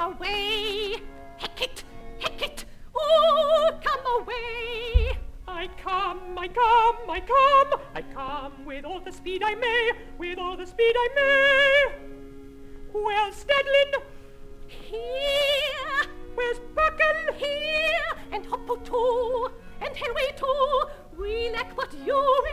away. Heck it, oh, come away. I come with all the speed I may, Where's Stedlin? Here. Where's Buckle? Here. And Hoppo too, and Helway too. We lack but you.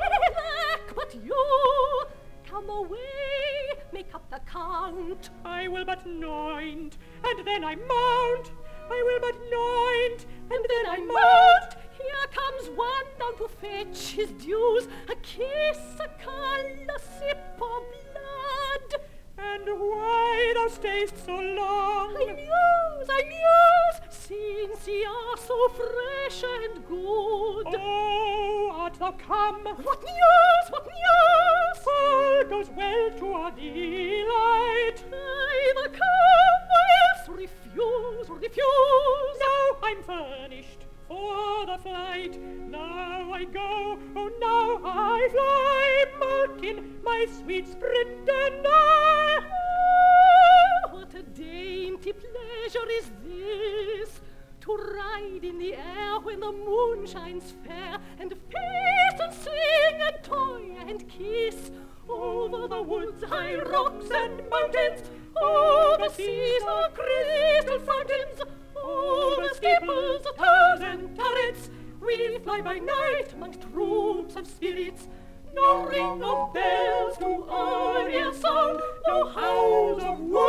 Come away, make up the count. I will but 9, and then I mount. I will but 9, and then I mount. Here comes one down to fetch his dues. A kiss, a cull, a sip of blood. And why thou stay'st so long? I muse, since ye are so fresh and good. Oh, art thou come? What news? All goes well to our delight. Either come or else refuse. Now I'm furnished for the flight. Now I go, oh now I fly, Malkin, my sweet sprinter now. Oh, what a dainty pleasure is this, to ride in the air when the moon shines fair, and feast and sing and toy and kiss, over the woods, high rocks and mountains, over seas or crystal fountains, over steeples, towers and turrets. We fly by night amongst troops of spirits. No ring of bells to our ear sound, no howls of wolves